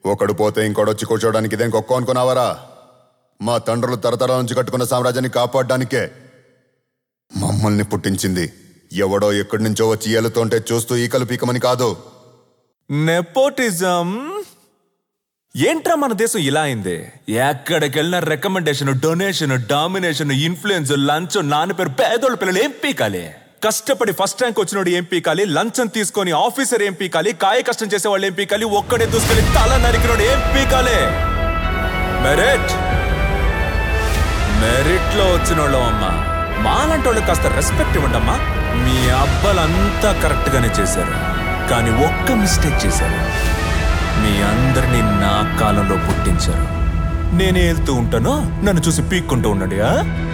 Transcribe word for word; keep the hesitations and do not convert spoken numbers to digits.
ఒకడు పోతే ఇంకోడొచ్చి కూర్చోడానికి ఇదేం గొప్ప అనుకున్నావరా? మా తండ్రులు తరతరాల నుంచి కట్టుకున్న సామ్రాజ్యాన్ని కాపాడడానికే మమ్మల్ని పుట్టించింది. ఎవడో ఎక్కడి నుంచో వచ్చి ఏలుతుంటే చూస్తూ ఈకలు పీకమని కాదు. నెపోటిజం ఏంట్రా మన దేశం ఇలా అయింది? ఎక్కడికెళ్ళిన రికమెండేషన్, డొనేషన్, డామినేషన్, ఇన్ఫ్లుయెన్స్, లంచ్, నాన్న పేరు పేదోళ్ళ పిల్లలు ఏం పీకాలి? కష్టపడి ఫస్ట్ ర్యాంక్ వచ్చినోడు ఏం పీకాలి? లంచం తీసుకొని ఆఫీసర్ ఏం పీకాలి? కాయ కష్టం చేసే వాళ్ళు ఏం పీకాలి? ఒక్కడే దూసుకెళ్ళి తల నరికినోడు ఏం పీకాలి? మెరిట్ మెరిట్ లో వచ్చినోళ్ళం అమ్మా. మాలాంటి వాళ్ళకి కాస్త రెస్పెక్ట్ ఇవ్వండమ్మా. మీ అబ్బాలంతా కరెక్ట్ గానే చేశారు, కానీ ఒక్క మిస్టేక్ చేశారు. మీ అందరినీ నా కాలంలో పుట్టించారు. నేనే వెళ్తూ ఉంటాను, నన్ను చూసి పీక్కుంటూ ఉన్నాడు.